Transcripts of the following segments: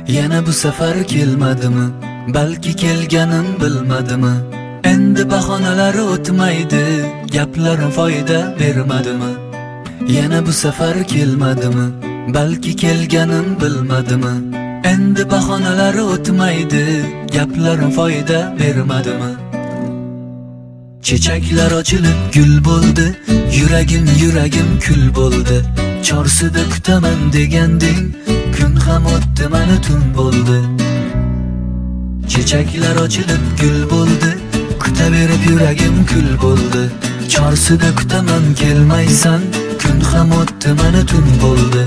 Yana bu safar kelmadimi? Balki kelganin bilmadimi? Endi bahonalar o'tmaydi, gaplarim foyda bermadimi? Yana bu safar kelmadimi? Balki kelganin bilmadimi? Endi bahonalar o'tmaydi, gaplarim foyda bermadimi? Chechaklar ochilib gul bo'ldi, yuragim kul bo'ldi. Chorsida kutaman deganding, kun ham o'tdi, mana tun bo'ldi. Chechaklar ochilib gul bo'ldi, kutaverib yuragim kul bo'ldi. Chorsida kutaman kelmaysan, kun ham o'tdi, mana tun bo'ldi.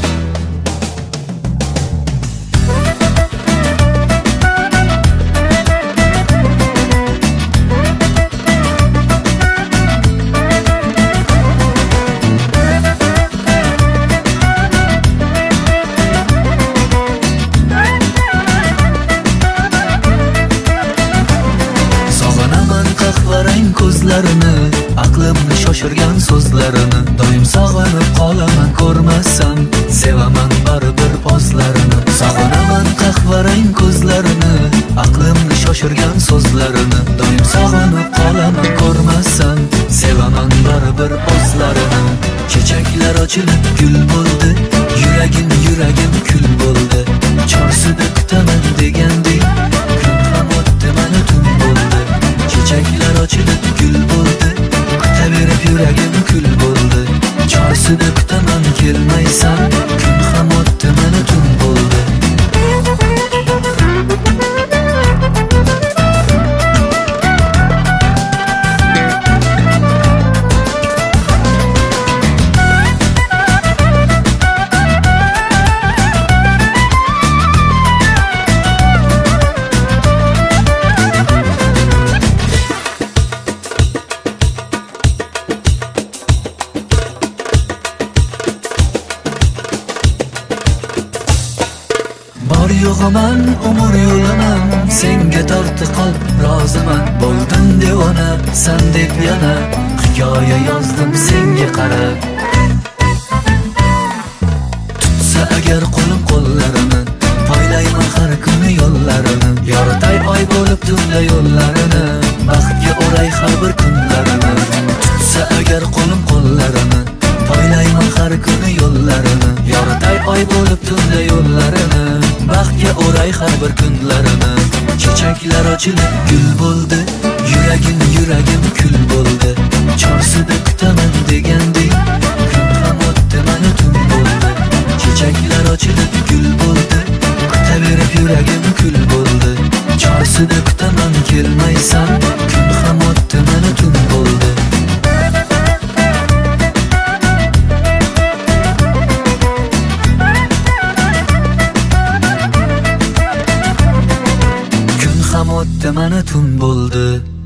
Qahvarang ko'zlarini, aqlimni shoshirgan so'zlarini. Doim sog'inib qolaman, ko'rmasam sevaman baribir pozlarini. Sog'inaman qahvarang ko'zlarini, aqlimni shoshirgan so'zlarini. Doim sog'inib qolaman, ko'rmasam sevaman baribir pozlarini. Chechaklar ochilib gul bo'ldi, yuragim kul bo'ldi. Chorsida kutaman deganding, kun ham o'tdi, mana tun bo'ldi. Chechaklar ochilib gul bo'ldi, kutaverib yuragim kul bo'ldi. Chorsida kutaman kelmaysan, kun ham o'tdi, mana tun bo'ldi. Bor yo'g'iman, umr yo'laman, senga tortiq qalb roziman. Bo'ldin devona, san deb yana hikoya yozdim senga qarab. Tutsa agar qo'lim qo'llarini, poylayman har kuni yo'llarini. Yoritay oy bo'lib tunda yo'llarini, baxtga o'ray har bir kunlarini. Tutsa agar qo'lim qo'llarini, poylayman har kuni yo'llarini. Yoritay oy bo'lib tunda yo'llarini, baxtga o'ray har bir kunlarini. Chechaklar ochilib gul bo'ldi, yuragim kul bo'ldi. Chorsida kutaman deganding, kun ham o'tdi, mana tun bo'ldi. Chechaklar ochilib gul bo'ldi, kutaverib yuragim kul bo'ldi. Chorsida kutaman kelmaysan, kun ham o'tdi, mana tun bo'ldi. Kun ham o'tdi, mana tun bo'ldi.